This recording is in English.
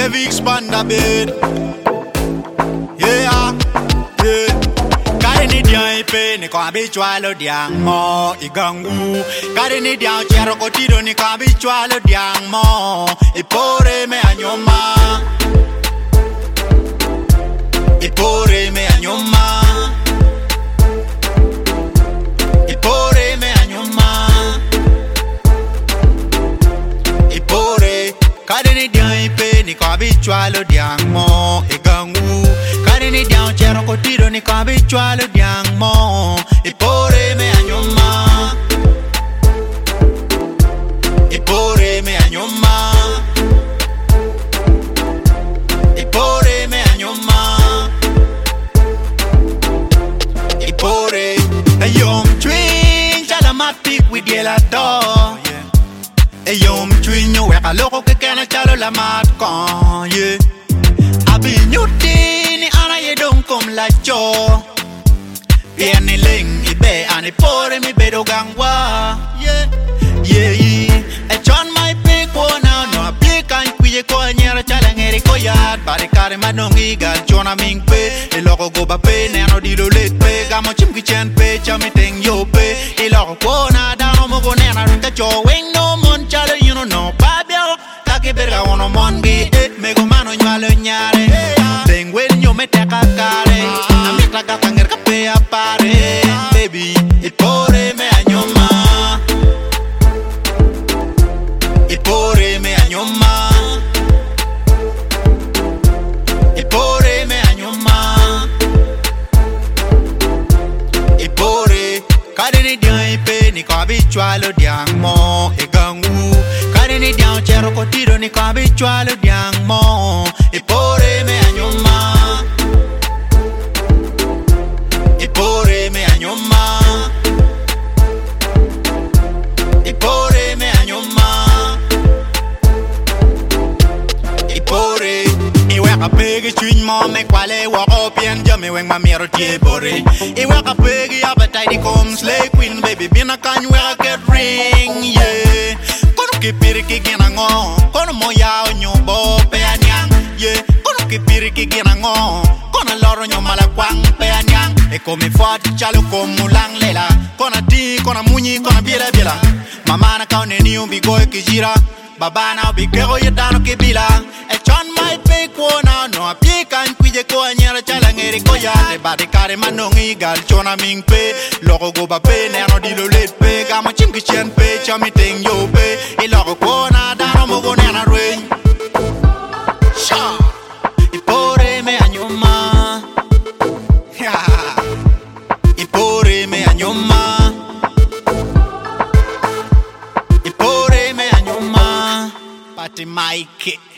heavy expand a bit. Yeah, yeah. Kare ni dian ipe ni kwa bichwalo diang mo igangu. Kare ni dian chero kotido ni kwa bichwalo diang mo ipore me anyoma. Ipore me anyoma. Ipore me anyoma. Ipore kare ni dian ipe ni kwa bichwalo diang mo igangu. Kare ni dian chero kotido ni kwa bichwalo diang mo ipore me anyoma. Ipore me anyoma. Ipore me anyoma. Ipore ayom twin chalamatic with yela do. Ayom twin yo weka loko ke kana chalo la mat kon yeah. Abi nyuti ni ana ye don kom la cho. Pieni ling ibe ani pore mi bedo gangwa yeah yeah yeah. E chon my big one now no aplikan kuye ko nyera chala ngeri ko yat bare kare manongi gal chona ming pe e loko go ba pe ne no dilo let pe gamo chim ki chen pe chami teng yo pe e loko ko na da no mo go ne na runta cho wing no mon chala you know no babio take berga ono mongi me go mano nyalo nyare teng wel nyo me te kakare amita ka kanger ka pe apare baby ipore me anyoma. Ipore me anyoma. Ipore me anyoma. Ipore kare ni dian ipe ni kwa bichwalo diang mo igangu. Kare ni dian chero kotido ni kwa bichwalo diang mo ipore me anyoma. Ipore me anyoma. Ipore me anyoma. Ipore iwe ka pegi twin mo me kwale wa opien jame weng ma mero tie bore. Iwe ka pegi appetite di kom slay queen baby bina kan we get ring yeah. Kono kipiri ki gina ngo kono mo ya onyo bo pe anyang yeah. Kono kipiri ki gina ngo kono loro nyo mala kwang pe anyang e come fat chalo como lang lela kona ti kona munyi kona biela biela mama na kaune ni umbi goy ki gira baba na bi kero yedano ki bila e chon my big one no apikan kuye ko anyara chala ngeri ko ya de bade kare manongi gal chona ming pe logo go ba pe ne no dilo let pe gamo chim ki chen pe chami teng yo pe e logo ko na da no mo go ne na rain sha ipore me anyoma ipore me anyoma. Ipore me anyoma. Pati Mike.